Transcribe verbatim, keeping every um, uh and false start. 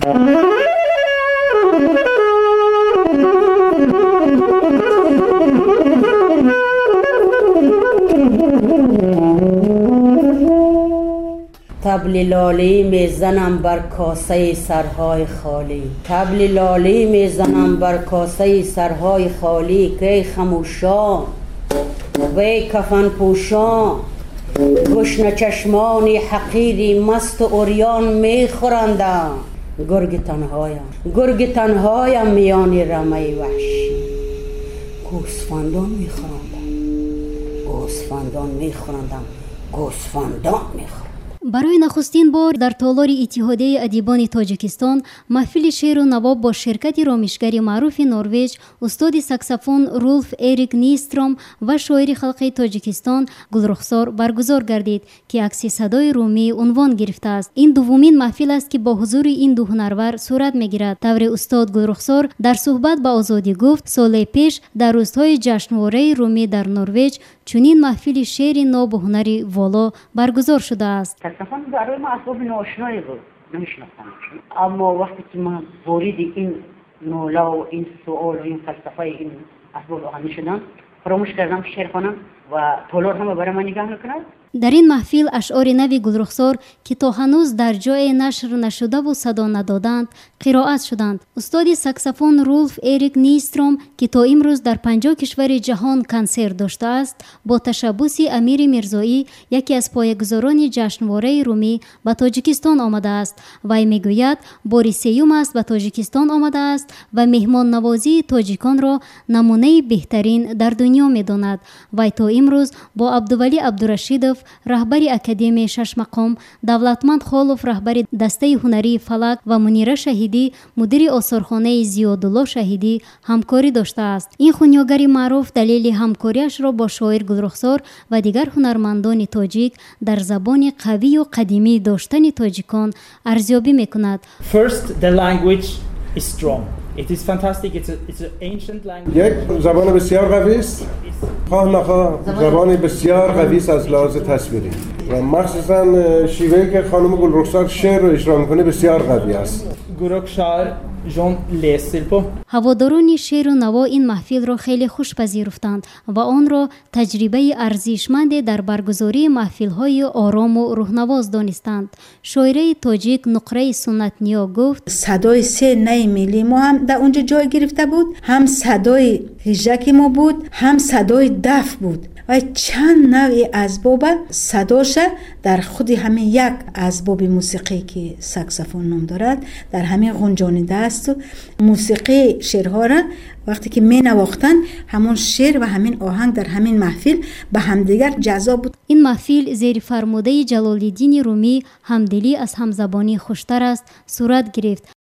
طبل لالی میزنم بر کاسه سرهای خالی، طبل لالی میزنم بر کاسه سرهای خالی که خموشان وی کفن پوشان گشنه چشمانی حقیری مست و عریان میخورندم. گرگ تنهایم گرگ تنهایم میان رمه وحشی، گوسفندان میخورندم گوسفندان میخورندم گوسفندان میخورندم. برای نخستین بار در تالار اتحادیه ادیبان تاجیکستان محفل شعر و نوا با شرکت رامشگری معروف نروژ استاد ساکسافون رولف اریک نیستروم و شاعر خلقی تاجیکستان گلرخسار برگزار گردید که عکس صدای رومی عنوان گرفته است. این دومین محفل است که با حضور این دو هنرور صورت میگیرد. طور استاد گلرخسار در صحبت با آزادی گفت سال پیش در روزهای جشنواره رومی در نروژ چنین محفل شعر ناب و هنری والا برگزار شده است. ساکسافون برای ما اسباب ناآشنایی بود، نمیشناختمش، اما وقتی که من وارد این نولا و این سؤال و این فلسفه این اسباب آهنی شدم فراموش کردم که شعر خوانم و تالار همه برای من نگاه میکنند. در این محفل اشعار نوی گلرخسار که تا هنوز در جای نشر نشده و صدا ندادند قرائت شدند. استاد ساکسافون رولف اریک نیستروم که تا امروز در پنجاه کشور جهان کنسرت داشته است با تشبث امیر میرزایی یکی از پایه‌گذاران جشنواره رومی به تاجیکستان آمده است. وی میگوید بار سیوم است به تاجیکستان آمده است و مهمان نوازی تاجیکان را نمونه بهترین در دنیا میداند. وی تا امروز با عبدولی عبدالرشیدوف رهبر اکادمی شش مقام، دولتمند خالوف رهبر دسته هنری فلک و منیره شهیدی مدیر آثارخانه زیادالله شهیدی همکاری داشته است. این خونیاگر معروف دلیل همکاریش را با شاعر گلرخسار و دیگر هنرمندان تاجیک در زبان قوی و قدیمی داشتن تاجیکان ارزیابی میکند. First, the language is strong. It is fantastic. It's a, it's an ancient language. یک زبان بسیار قوی است. خواه نخواه زبان بسیار قوی است از لحاظ تصویری و مخصوصا شیوهی که خانم گلرخسار شعر رو اجرا میکنه بسیار قوی است. گلرخسار جون لیسلپو. هواداران شعر و نوا این محفل را خیلی خوش پذیرفتند و آن را تجربه ارزشمند در برگزاری محفل‌های آرام و روح‌نواز دانستند. شاعر تاجیک نقره سنت نیا گفت صدای سه نی ملی ما هم در اونجا جای گرفته بود، هم صدای هیجک ما بود، هم صدای دف بود و چند نوع اسباب صداش در خود همین یک اسباب موسیقی که ساکسافون نام دارد در همین غنجانیده است. موسیقی شعرها را وقتی که می نواختن همون شعر و همین آهنگ در همین محفل به همدیگر جذاب بود. این محفل زیر فرموده جلال‌الدین رومی همدلی از همزبانی خوشتر است صورت گرفت.